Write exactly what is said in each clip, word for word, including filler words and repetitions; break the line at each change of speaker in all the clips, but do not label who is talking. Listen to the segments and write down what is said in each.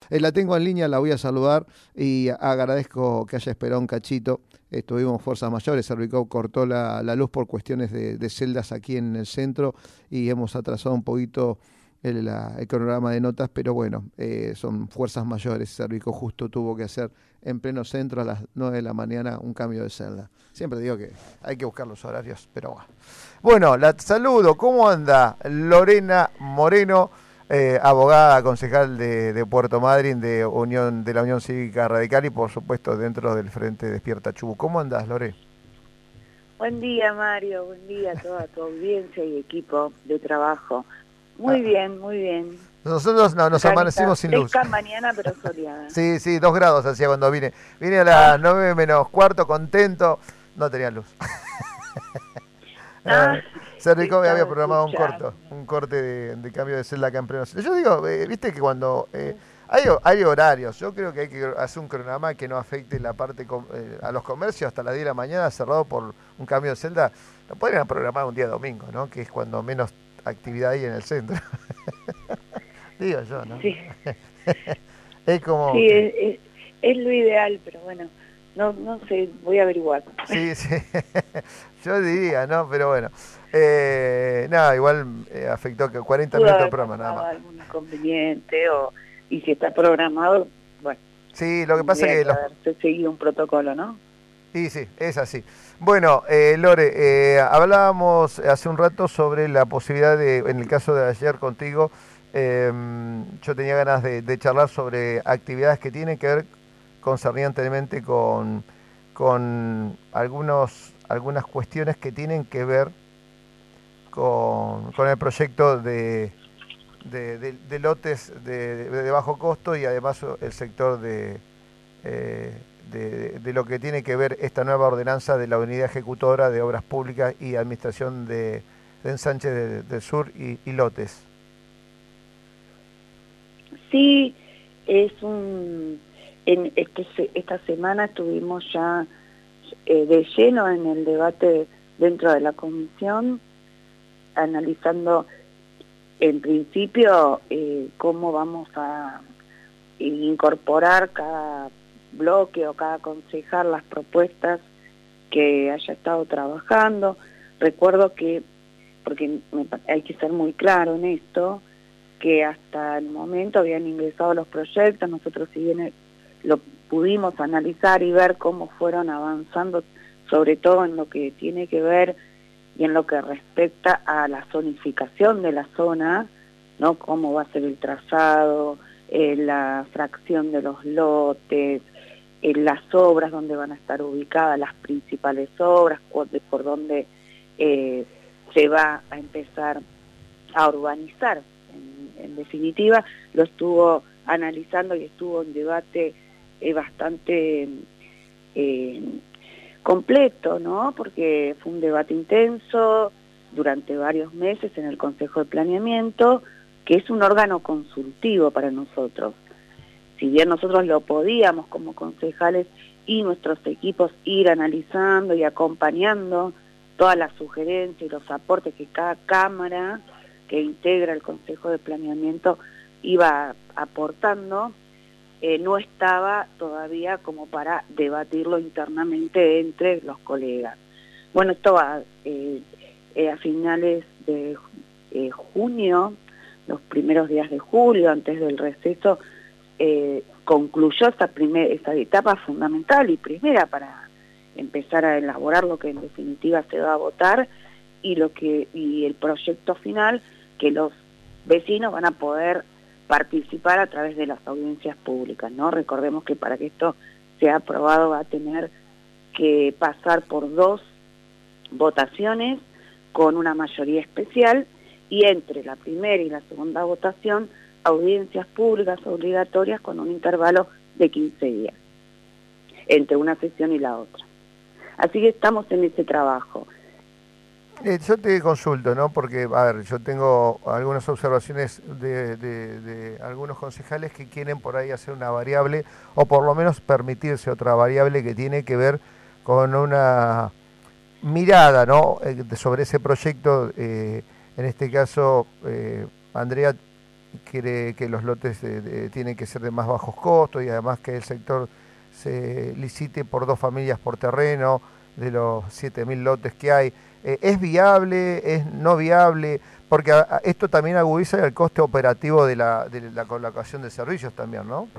Eh, la tengo en línea, la voy a saludar y agradezco que haya esperado un cachito. Estuvimos fuerzas mayores, Servicó cortó la, la luz por cuestiones de, de celdas aquí en el centro y hemos atrasado un poquito el, la- el cronograma de notas, pero bueno, eh, son fuerzas mayores. Servicó justo tuvo que hacer en pleno centro a las nueve de la mañana un cambio de celda. Siempre digo que hay que buscar los horarios, pero bueno. Bueno, la saludo. ¿Cómo anda Lorena Moreno, eh, abogada, concejal de, de Puerto Madryn, de Unión de la Unión Cívica Radical y por supuesto dentro del Frente Despierta Chubut? ¿Cómo andás, Lore?
Buen día, Mario. Buen día a toda tu audiencia y equipo de trabajo.
Ah,
Muy bien, muy bien.
nosotros no, nos
Acá en esta
amanecimos sin luz.
fresca mañana, pero soleada.
Sí, sí, dos grados hacía cuando vine. Vine a
Ah,
las nueve menos cuarto, contento, no tenía luz.
ah,
Eh,
te
Servicó me había
estaba
programado un
escuchando.
corto, un corte de, de cambio de celda acá en pleno. Yo digo, eh, viste que cuando eh, hay, hay horarios, yo creo que hay que hacer un cronograma que no afecte la parte com- eh, a los comercios hasta las diez de la mañana cerrado por un cambio de celda. Lo podrían programar un día domingo, ¿no? Que es cuando menos actividad hay en el centro. Digo yo, ¿no?
Sí,
Es como
sí,
que...
es, es- es lo ideal, pero bueno, no, no sé, voy a averiguar.
Sí, sí, yo diría, ¿no? Pero bueno, eh, nada, igual eh, afectó que cuarenta
Pudo
minutos de
haber
programa, nada
pasado
más.
algún inconveniente o y si está programado, bueno,
Sí, lo que pasa
tendría
que
que
los...
haberse seguido un protocolo, ¿no?
Sí, sí, es así. Bueno, eh, Lore, eh, hablábamos hace un rato sobre la posibilidad de, en el caso de ayer contigo, eh, yo tenía ganas de, de charlar sobre actividades que tienen que ver concernientemente con, con algunos, algunas cuestiones que tienen que ver con, con el proyecto de, de, de- de lotes de, de bajo costo y además el sector de, eh, de, de lo que tiene que ver esta nueva ordenanza de la Unidad Ejecutora de Obras Públicas y Administración de, de Ensanche de- del Sur y, y lotes.
Sí, es un... En este, se- esta semana estuvimos ya eh, de lleno en el debate dentro de la comisión, analizando en principio eh, cómo vamos a incorporar cada bloque o cada concejal las propuestas que haya estado trabajando. Recuerdo que, porque me pa- hay que ser muy claro en esto, que hasta el momento habían ingresado los proyectos, nosotros si bien lo pudimos analizar y ver cómo fueron avanzando, sobre todo en lo que tiene que ver y en lo que respecta a la zonificación de la zona, ¿no? Cómo va a ser el trazado, eh, la fracción de los lotes, eh, las obras donde van a estar ubicadas, las principales obras, por, de- por donde eh, se va a empezar a urbanizar. En, en definitiva, lo estuvo analizando y estuvo en debate eh, bastante eh, completo, ¿no? Porque fue un debate intenso durante varios meses en el Consejo de Planeamiento, que es un órgano consultivo para nosotros. Si bien nosotros lo podíamos como concejales y nuestros equipos ir analizando y acompañando todas las sugerencias y los aportes que cada cámara que integra el Consejo de Planeamiento iba aportando, eh, no estaba todavía como para debatirlo internamente entre los colegas. Bueno, esto va eh, eh, a finales de eh, junio, los primeros días de julio, antes del receso, eh, concluyó esta, primer, esta etapa fundamental y primera para empezar a elaborar lo que en definitiva se va a votar y lo que y el proyecto final que los vecinos van a poder participar a través de las audiencias públicas, ¿no? Recordemos que para que esto sea aprobado va a tener que pasar por dos votaciones con una mayoría especial y entre la primera y la segunda votación audiencias públicas obligatorias con un intervalo de quince días entre una sesión y la otra. Así que estamos en ese trabajo.
Eh, yo te consulto, ¿no? Porque, a ver, yo tengo algunas observaciones de, de- de algunos concejales que quieren por ahí hacer una variable, o por lo menos permitirse otra variable que tiene que ver con una mirada, ¿no? Eh, de- sobre ese proyecto. Eh, en este caso, eh, Andrea quiere que los lotes de, de, tienen que ser de más bajos costos y además que el sector se licite por dos familias por terreno de los siete mil lotes que hay. Eh, ¿Es viable? ¿Es no viable? Porque a, a esto también agudiza el coste operativo de la, de la colocación de servicios también, ¿no?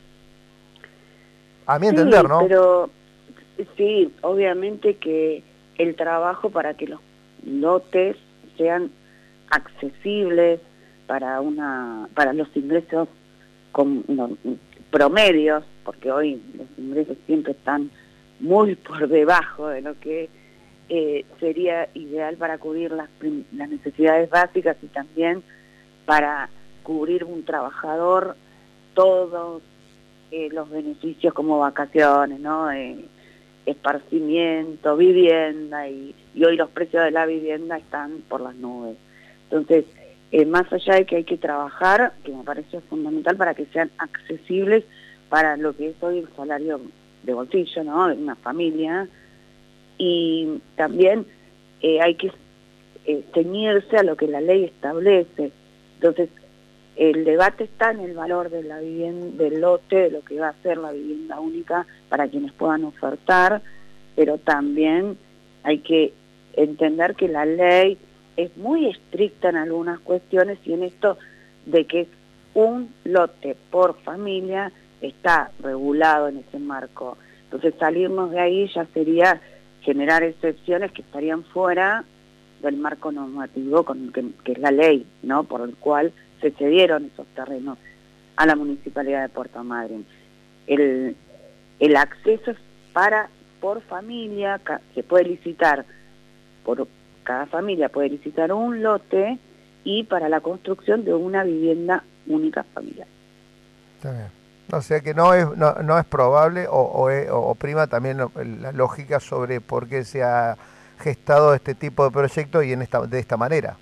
A mi
sí,
entender, ¿no?
Pero sí, obviamente que el trabajo para que los lotes sean accesibles para una para los ingresos con, no, promedios, porque hoy los ingresos siempre están muy por debajo de lo que eh, sería ideal para cubrir las, las necesidades básicas y también para cubrir un trabajador todos eh, los beneficios como vacaciones, ¿no? Eh, esparcimiento, vivienda, y, y hoy los precios de la vivienda están por las nubes. Entonces, eh, más allá de que hay que trabajar, que me parece fundamental para que sean accesibles para lo que es hoy el salario de bolsillo, ¿no?, de una familia, y también eh, hay que eh, ceñirse a lo que la ley establece. Entonces, el debate está en el valor de la vivienda, del lote, de lo que va a ser la vivienda única para quienes puedan ofertar, pero también hay que entender que la ley es muy estricta en algunas cuestiones, y en esto de que es un lote por familia está regulado en ese marco. Entonces, salirnos de ahí ya sería generar excepciones que estarían fuera del marco normativo con que, que es la ley, ¿no?, por el cual se cedieron esos terrenos a la Municipalidad de Puerto Madryn. El, el acceso es para por familia, se puede licitar, por cada familia puede licitar un lote, y para la construcción de una vivienda única familiar.
Está bien. O sea que no es no, no es probable o, o, es, o prima también la lógica sobre por qué se ha gestado este tipo de proyecto y en esta de esta manera.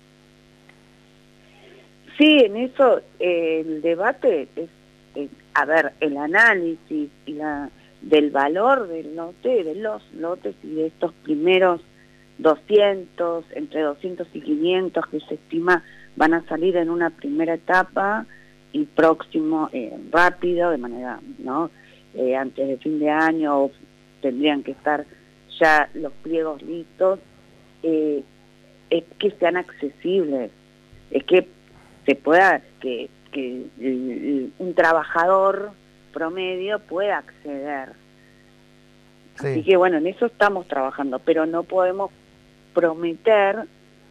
Sí, en eso eh, el debate es, es, a ver, el análisis y la, del valor del lote, de los lotes y de estos primeros doscientos, entre doscientos y quinientos que se estima van a salir en una primera etapa y próximo, eh, rápido, de manera, ¿no?, eh, antes de fin de año tendrían que estar ya los pliegos listos, eh, es que sean accesibles, es que se pueda, que, que el, un trabajador promedio pueda acceder. Sí. Así que bueno, en eso estamos trabajando, pero no podemos prometer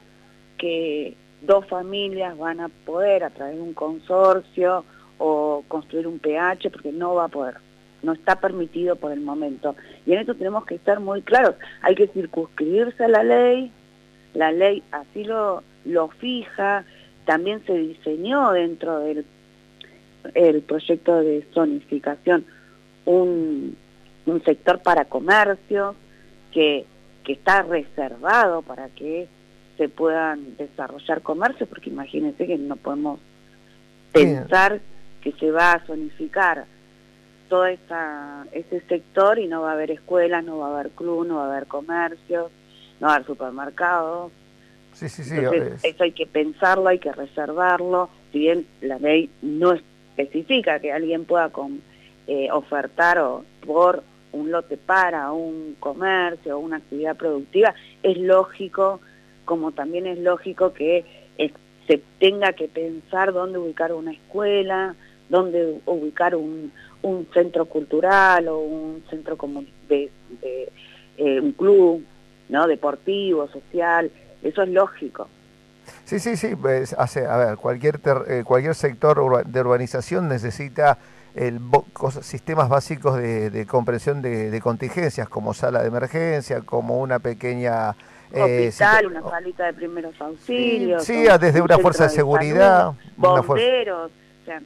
que dos familias van a poder a través de un consorcio o construir un P H, porque no va a poder, no está permitido por el momento. Y en eso tenemos que estar muy claros, hay que circunscribirse a la ley, la ley así lo, lo fija. También se diseñó dentro del el proyecto de zonificación un, un sector para comercio que, que está reservado para que se puedan desarrollar comercios, porque imagínense que no podemos pensar que se va a zonificar todo esa, ese sector y no va a haber escuelas, no va a haber club, no va a haber comercios, no va a haber supermercados.
Sí, sí, sí.
Entonces,
Es...
eso hay que pensarlo, hay que reservarlo. Si bien la ley no especifica que alguien pueda con, eh, ofertar o por un lote para un comercio o una actividad productiva, es lógico, como también es lógico que eh, se tenga que pensar dónde ubicar una escuela, dónde ubicar un, un centro cultural o un centro como de, de eh, un club, ¿no?, deportivo, social. Eso es lógico.
Sí, sí, sí. Pues, hace, a ver, cualquier ter, eh, cualquier sector urba, de urbanización necesita el cosas, sistemas básicos de, de comprensión de, de contingencias, como sala de emergencia, como una pequeña...
Eh, hospital, una salita de primeros auxilios.
Sí, sí, desde una fuerza de seguridad.
Salud, bomberos, o sea,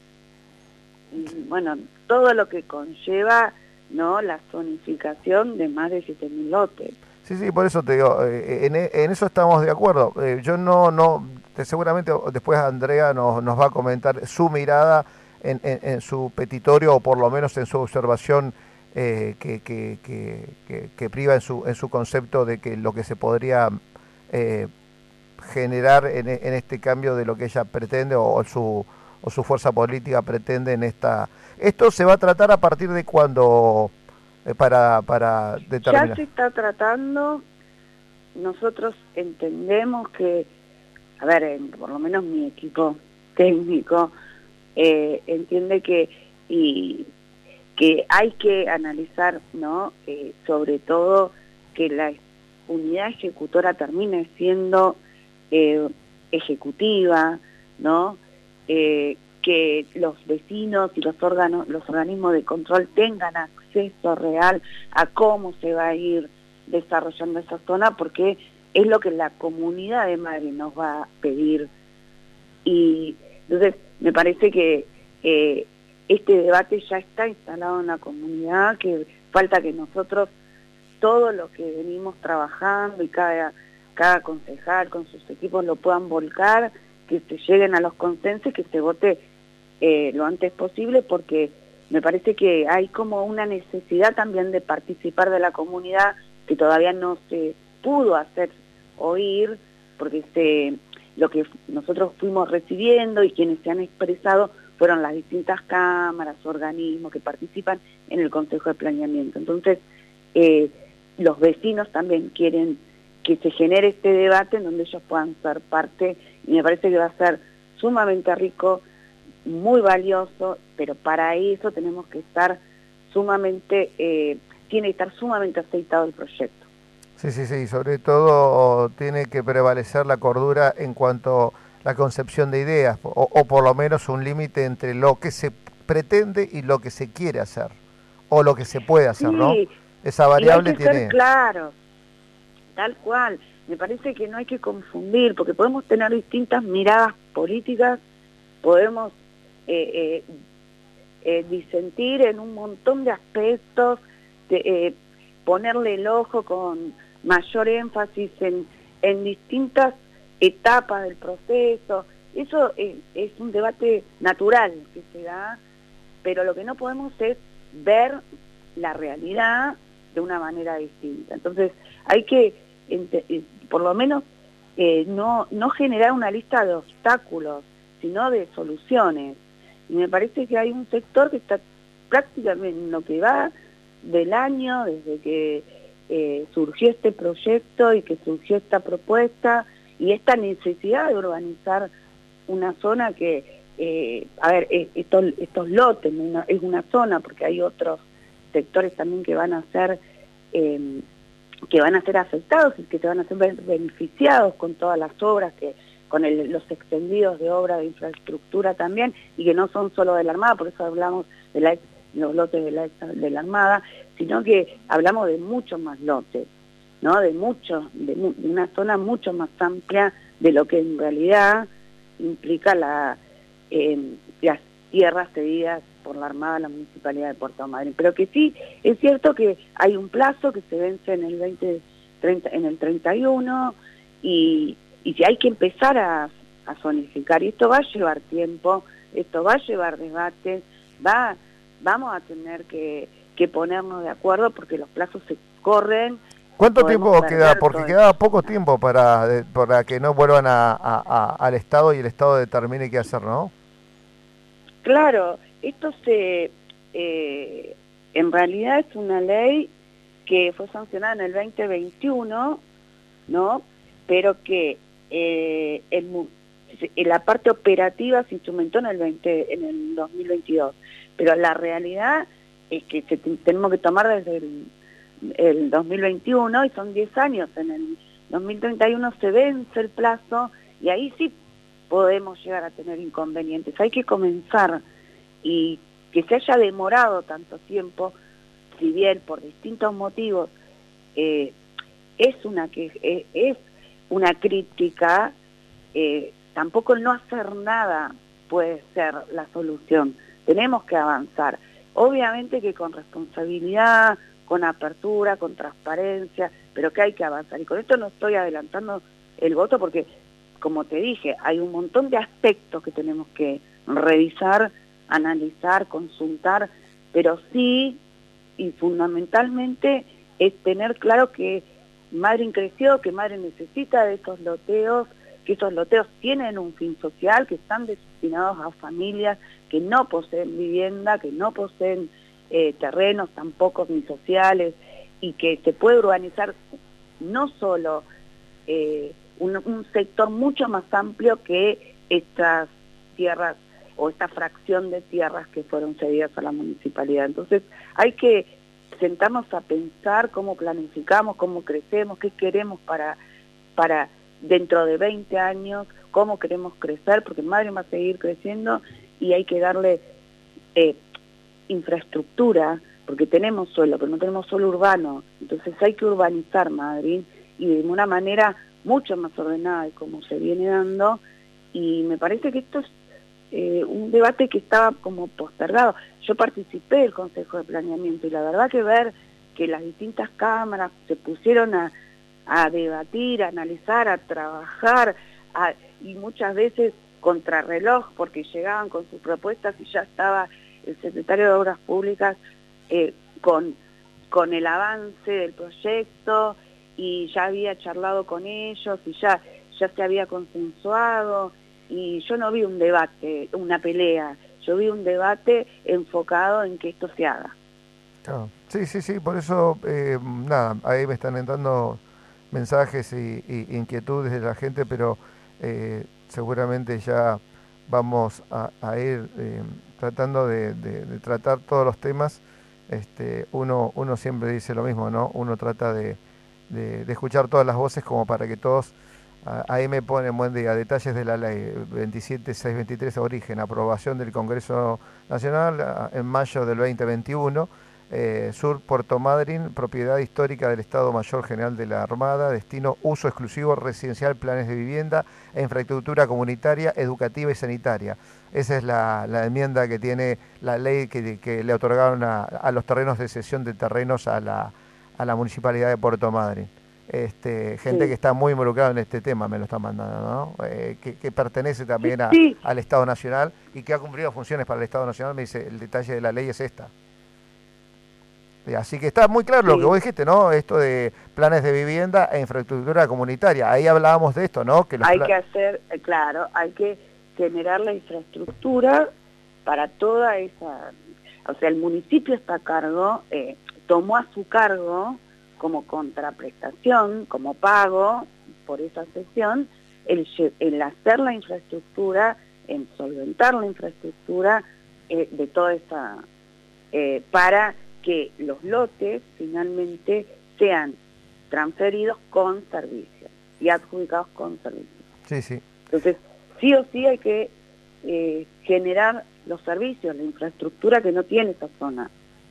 y, bueno, todo lo que conlleva, ¿no?, la zonificación de más de siete mil lotes.
Sí, sí, por eso te digo, eh, en, en eso estamos de acuerdo. Eh, yo no, no, seguramente después Andrea nos, nos va a comentar su mirada en, en, en su petitorio, o por lo menos en su observación eh, que, que, que, que, que priva en su, en su concepto de que lo que se podría eh, generar en, en este cambio de lo que ella pretende o, o su o su fuerza política pretende en esta... ¿Esto se va a tratar a partir de cuándo eh, para, para determinar?
Ya se está tratando, nosotros entendemos que, a ver, en, por lo menos mi equipo técnico eh, entiende que, y, que hay que analizar, ¿no? Eh, sobre todo que la unidad ejecutora termine siendo eh, ejecutiva, ¿no? Eh, que los vecinos y los órganos, los organismos de control tengan acceso real a cómo se va a ir desarrollando esa zona, porque es lo que la comunidad de Madrid nos va a pedir. Y entonces me parece que eh, este debate ya está instalado en la comunidad, que falta que nosotros, todos los que venimos trabajando y cada, cada concejal con sus equipos lo puedan volcar, que se lleguen a los consensos, que se vote eh, lo antes posible, porque me parece que hay como una necesidad también de participar de la comunidad que todavía no se pudo hacer oír, porque se, lo que nosotros fuimos recibiendo y quienes se han expresado fueron las distintas cámaras, organismos que participan en el Consejo de Planeamiento. Entonces, eh, los vecinos también quieren que se genere este debate en donde ellos puedan ser parte, y me parece que va a ser sumamente rico, muy valioso, pero para eso tenemos que estar sumamente, eh, tiene que estar sumamente aceitado el proyecto.
Sí, sí, sí, sobre todo tiene que prevalecer la cordura en cuanto a la concepción de ideas, o, o por lo menos un límite entre lo que se pretende y lo que se quiere hacer, o lo que se puede hacer,
Sí,
¿no? Esa variable
y hay que
tiene...
ser claro. Tal cual, me parece que no hay que confundir, porque podemos tener distintas miradas políticas, podemos eh, eh, eh, disentir en un montón de aspectos, de, eh, ponerle el ojo con mayor énfasis en, en distintas etapas del proceso. Eso es, es un debate natural que se da, pero lo que no podemos es ver la realidad de una manera distinta. Entonces hay que por lo menos eh, no, no generar una lista de obstáculos, sino de soluciones. Y me parece que hay un sector que está prácticamente en lo que va del año, desde que eh, surgió este proyecto y que surgió esta propuesta y esta necesidad de urbanizar una zona que, eh, a ver, estos, estos lotes, una, es una zona, porque hay otros sectores también que van a ser... Eh, que van a ser afectados y que se van a ser beneficiados con todas las obras, que con el, los extendidos de obra de infraestructura también, y que no son solo de la Armada, por eso hablamos de la, los lotes de la, de la Armada, sino que hablamos de muchos más lotes, ¿no? De muchos, de, de una zona mucho más amplia de lo que en realidad implica la, eh, las tierras cedidas por la Armada a la Municipalidad de Puerto Madryn. Pero que sí, es cierto que hay un plazo que se vence en el veinte treinta, en el treinta y uno, y, y si hay que empezar a, a zonificar, y esto va a llevar tiempo, esto va a llevar debate, va, vamos a tener que, que ponernos de acuerdo porque los plazos se corren.
¿Cuánto tiempo queda? Porque queda poco tiempo para, de, para que no vuelvan a, a, a, al Estado y el Estado determine qué hacer, ¿no?
Claro, esto se, eh, en realidad es una ley que fue sancionada en el veinte veintiuno, ¿no? Pero que eh, el, la parte operativa se instrumentó en el, veinte, en el dos mil veintidós. Pero la realidad es que se, tenemos que tomar desde el, el dos mil veintiuno y son diez años. En el dos mil treinta y uno se vence el plazo y ahí sí podemos llegar a tener inconvenientes. Hay que comenzar, y que se haya demorado tanto tiempo, si bien por distintos motivos eh, es una que eh, es una crítica, eh, tampoco el no hacer nada puede ser la solución. Tenemos que avanzar, obviamente que con responsabilidad, con apertura, con transparencia, pero que hay que avanzar. Y con esto no estoy adelantando el voto porque, como te dije, hay un montón de aspectos que tenemos que revisar, analizar, consultar, pero sí, y fundamentalmente, es tener claro que Madryn creció, que Madryn necesita de esos loteos, que esos loteos tienen un fin social, que están destinados a familias que no poseen vivienda, que no poseen eh, terrenos tampoco ni sociales, y que se puede urbanizar no solo eh, un, un sector mucho más amplio que estas tierras o esta fracción de tierras que fueron cedidas a la municipalidad. Entonces hay que sentarnos a pensar cómo planificamos, cómo crecemos, qué queremos para, para dentro de veinte años, cómo queremos crecer, porque Madryn va a seguir creciendo y hay que darle eh, infraestructura, porque tenemos suelo, pero no tenemos suelo urbano. Entonces hay que urbanizar Madryn y de una manera mucho más ordenada de como se viene dando, y me parece que esto es eh, un debate que estaba como postergado. Yo participé del Consejo de Planeamiento y la verdad que ver que las distintas cámaras se pusieron a, a debatir, a analizar, a trabajar, a, y muchas veces contrarreloj, porque llegaban con sus propuestas y ya estaba el secretario de Obras Públicas eh, con, con el avance del proyecto, y ya había charlado con ellos y ya, ya se había consensuado, y yo no vi un debate, una pelea, yo vi un debate enfocado en que esto se haga.
Claro. Sí, sí, sí, por eso, eh, nada, ahí me están entrando mensajes y, y inquietudes de la gente, pero eh, seguramente ya vamos a, a ir eh, tratando de, de, de tratar todos los temas. Este, uno, uno siempre dice lo mismo, ¿no? Uno trata de, de, de escuchar todas las voces como para que todos, a- ahí me ponen buen día, detalles de la ley veintisiete mil seiscientos veintitrés, origen, aprobación del Congreso Nacional a- en mayo del dos mil veintiuno. Eh, Sur Puerto Madryn, propiedad histórica del Estado Mayor General de la Armada, destino uso exclusivo residencial, planes de vivienda e infraestructura comunitaria, educativa y sanitaria. Esa es la, la enmienda que tiene la ley que, que le otorgaron a, a los terrenos de cesión de terrenos a la, a la Municipalidad de Puerto Madryn. Este, gente
Sí,
que está muy involucrada en este tema me lo está mandando, ¿no? Eh, que, que pertenece también a,
sí,
al Estado Nacional y que ha cumplido funciones para el Estado Nacional. Me dice, el detalle de la ley es esta. Así que está muy claro lo que vos
sí.
dijiste, ¿no? Esto de planes de vivienda e infraestructura comunitaria. Ahí hablábamos de esto, ¿no? Que los
Hay
pla-
que hacer, eh, claro, hay que generar la infraestructura para toda esa, o sea, el municipio está a cargo, eh, tomó a su cargo como contraprestación, como pago por esa sesión, el, lle- el hacer la infraestructura, en solventar la infraestructura eh, de toda esa, eh, para que los lotes finalmente sean transferidos con servicios y adjudicados con servicios.
Sí, sí.
Entonces, sí o sí hay que eh, generar los servicios, la infraestructura que no tiene esa zona.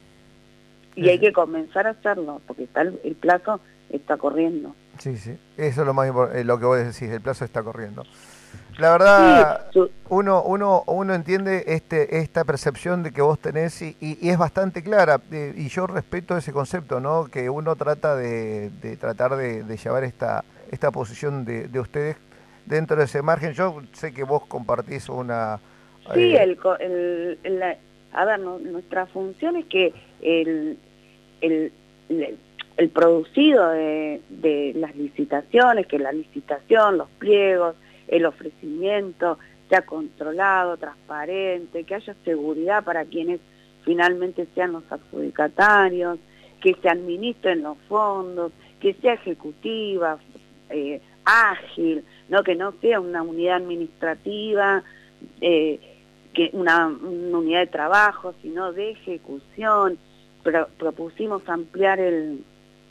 Y
Sí,
hay
sí.
que comenzar a hacerlo, porque está el, el plazo está corriendo.
Sí, sí. Eso es lo más importante, lo que vos decís, el plazo está corriendo. La
Sí,
verdad,
su-
uno, uno, uno entiende este, esta percepción de que vos tenés y, y- y es bastante clara. eh, y yo respeto ese concepto, ¿no? Que uno trata de, de tratar de, de llevar esta, esta posición de, de ustedes dentro de ese margen. Yo sé que vos compartís una...
sí,
eh,
el, co- el, el- la- a ver, no- nuestra función es que el, el, el, el producido de, de las licitaciones, que la licitación, los pliegos, el ofrecimiento sea controlado, transparente, que haya seguridad para quienes finalmente sean los adjudicatarios, que se administren los fondos, que sea ejecutiva, eh, ágil, no que no sea una unidad administrativa, eh, que una, una unidad de trabajo, sino de ejecución. Pro, propusimos ampliar el,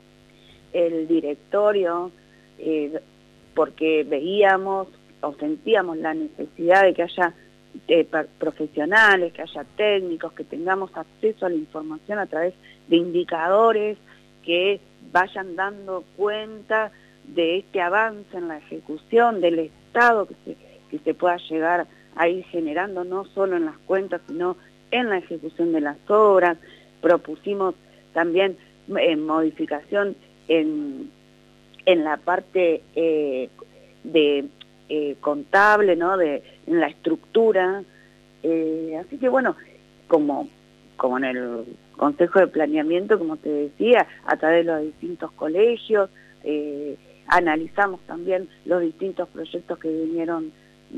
el directorio eh, porque veíamos o sentíamos la necesidad de que haya eh, profesionales, que haya técnicos, que tengamos acceso a la información a través de indicadores que vayan dando cuenta de este avance en la ejecución, del estado que se, que se pueda llegar a ir generando no solo en las cuentas, sino en la ejecución de las obras. Propusimos también eh, modificación en, en la parte eh, de eh, contable, ¿no? De, en la estructura. Eh, así que bueno, como, como en el Consejo de Planeamiento, como te decía, a través de los distintos colegios, eh, analizamos también los distintos proyectos que vinieron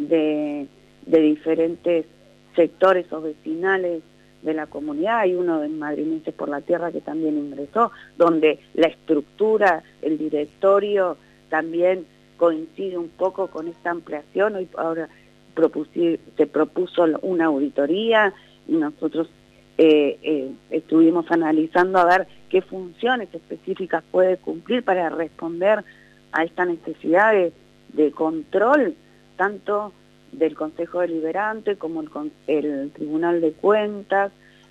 de, de diferentes sectores o vecinales de la comunidad. Hay uno de Madrileños por la Tierra que también ingresó, donde la estructura, el directorio también coincide un poco con esta ampliación. Hoy ahora propusi, se propuso una auditoría y nosotros eh, eh, estuvimos analizando a ver qué funciones específicas puede cumplir para responder a esta necesidad de, de control, tanto del Consejo Deliberante como el, el Tribunal de Cuentas,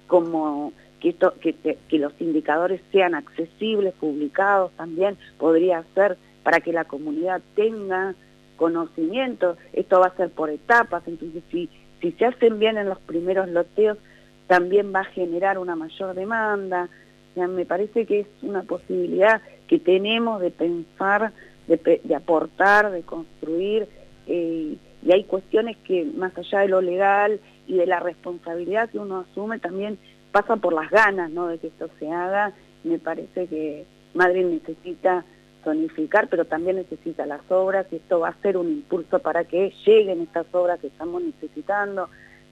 como que, esto, que, que los indicadores sean accesibles, publicados también, podría ser para que la comunidad tenga conocimiento. Esto va a ser por etapas, entonces si, si se hacen bien en los primeros loteos, también va a generar una mayor demanda. O sea, me parece que es una posibilidad que tenemos de pensar, de, de aportar, de construir, eh, y hay cuestiones que más allá de lo legal y de la responsabilidad que uno asume, también pasa por las ganas, ¿no?, de que esto se haga. Me parece que Madrid necesita zonificar, pero también necesita las obras, y esto va a ser un impulso para que lleguen estas obras que estamos necesitando.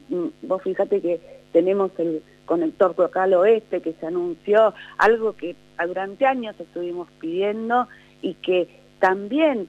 Vos fíjate que tenemos el conector local oeste que se anunció, algo que durante años estuvimos pidiendo y que también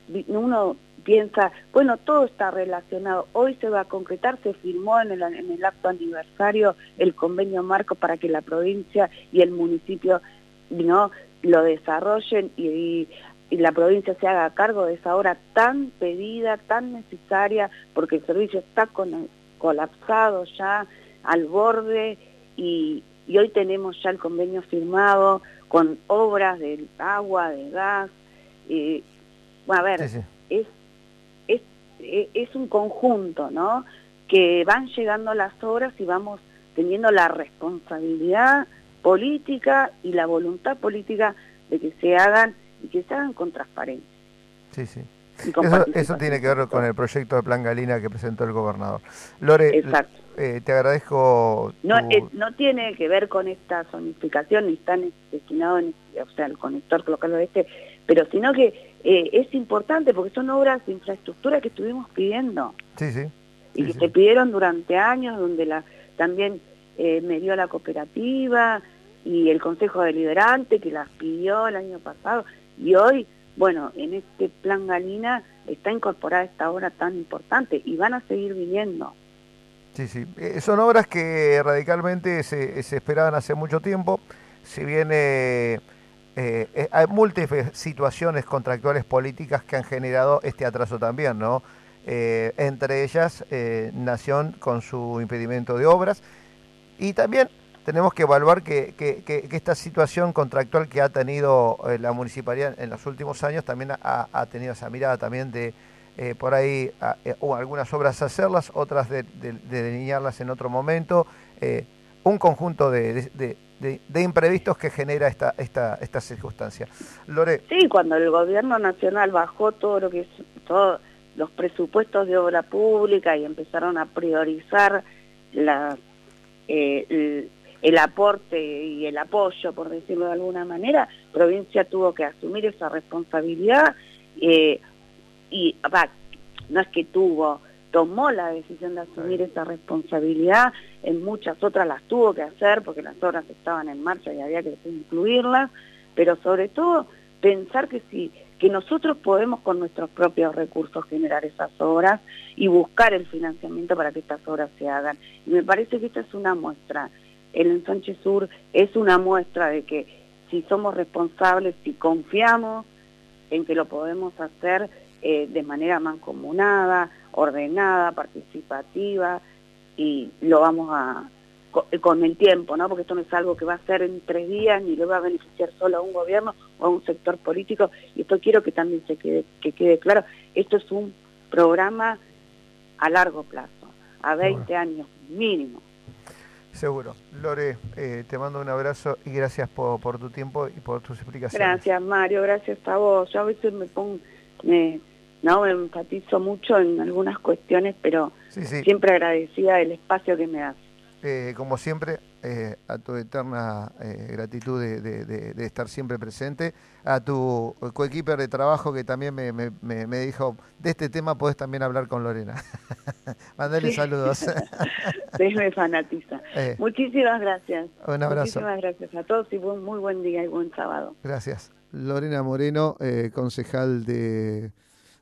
uno piensa, bueno, todo está relacionado. Hoy se va a concretar, se firmó en el, en el acto aniversario el convenio marco para que la provincia y el municipio, ¿no?, lo desarrollen y, y, y la provincia se haga cargo de esa obra tan pedida, tan necesaria, porque el servicio está con, colapsado ya, al borde, y, y hoy tenemos ya el convenio firmado con obras de agua, de gas. Eh, bueno, a ver, sí, sí. Es, es, es un conjunto, ¿no?, que van llegando las obras y vamos teniendo la responsabilidad política y la voluntad política de que se hagan y que se hagan con transparencia.
Sí, sí. Eso, eso tiene que ver con el proyecto de Plan Galina que presentó el gobernador. Lore,
exacto.
Eh, te agradezco.
No,
tu...
eh, no tiene que ver con esta zonificación, ni está destinado, en, o sea, el conector local oeste, pero sino que eh, es importante porque son obras de infraestructura que estuvimos pidiendo.
Sí, sí.
Y
sí,
que
sí.
se pidieron durante años, donde la también eh, me dio la cooperativa y el Consejo Deliberante que las pidió el año pasado, y hoy, bueno, en este Plan Galina está incorporada esta obra tan importante y van a seguir viniendo.
Sí, sí. Eh, son obras que radicalmente se, se esperaban hace mucho tiempo, si bien eh, eh, hay múltiples situaciones contractuales políticas que han generado este atraso también, ¿no? Eh, entre ellas, eh, Nación con su impedimento de obras, y también tenemos que evaluar que, que, que, que esta situación contractual que ha tenido eh, la municipalidad en los últimos años también ha, ha tenido esa mirada también de eh, por ahí a, eh, o algunas obras hacerlas, otras de, de, de delinearlas en otro momento, eh, un conjunto de, de, de, de, de imprevistos que genera esta, esta, esta circunstancia. Lore.
Sí, cuando el gobierno nacional bajó todo lo que es, todos los presupuestos de obra pública y empezaron a priorizar las Eh, el, el aporte y el apoyo, por decirlo de alguna manera, provincia tuvo que asumir esa responsabilidad eh, y va, no es que tuvo, tomó la decisión de asumir esa responsabilidad, en muchas otras las tuvo que hacer porque las obras estaban en marcha y había que incluirlas, pero sobre todo pensar que si que nosotros podemos con nuestros propios recursos generar esas obras y buscar el financiamiento para que estas obras se hagan. Y me parece que esta es una muestra. El Ensanche Sur es una muestra de que si somos responsables, si confiamos en que lo podemos hacer eh, de manera mancomunada, ordenada, participativa, y lo vamos a con el tiempo, ¿no? Porque esto no es algo que va a ser en tres días ni le va a beneficiar solo a un gobierno o a un sector político, y esto quiero que también se quede, que quede claro, esto es un programa a largo plazo, a veinte bueno. años mínimo.
Seguro. Lore, eh, te mando un abrazo y gracias por, por tu tiempo y por tus explicaciones.
Gracias, Mario, gracias a vos. Yo a veces me pongo, me, no, me enfatizo mucho en algunas cuestiones, pero sí, sí. siempre agradecida del espacio que me das.
Eh, como siempre, eh, a tu eterna eh, gratitud de, de, de, de estar siempre presente, a tu coequiper de trabajo que también me, me, me, me dijo, de este tema podés también hablar con Lorena. Mandale
Sí.
saludos.
Sí, me fanatiza.
Eh,
Muchísimas gracias.
un abrazo.
Muchísimas gracias a todos y buen, muy buen día y buen sábado.
Gracias. Lorena Moreno, eh, concejal de